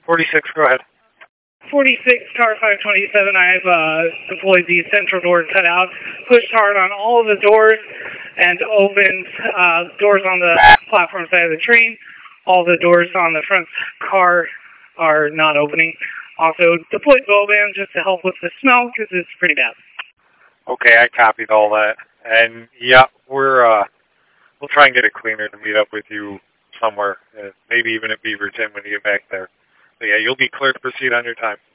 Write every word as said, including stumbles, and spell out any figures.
forty-six, go ahead. forty-six, Tower five twenty-seven, I've uh, deployed the central door cutout, pushed hard on all of the doors, and opened uh, doors on the platform side of the train. All the doors on the front car are not opening. Also deployed Boban just to help with the smell, because it's pretty bad. Okay, I copied all that. And, yeah, we're, uh, we'll try and get a cleaner to meet up with you somewhere, uh, maybe even at Beaverton when you get back there. But, yeah, you'll be clear to proceed on your time.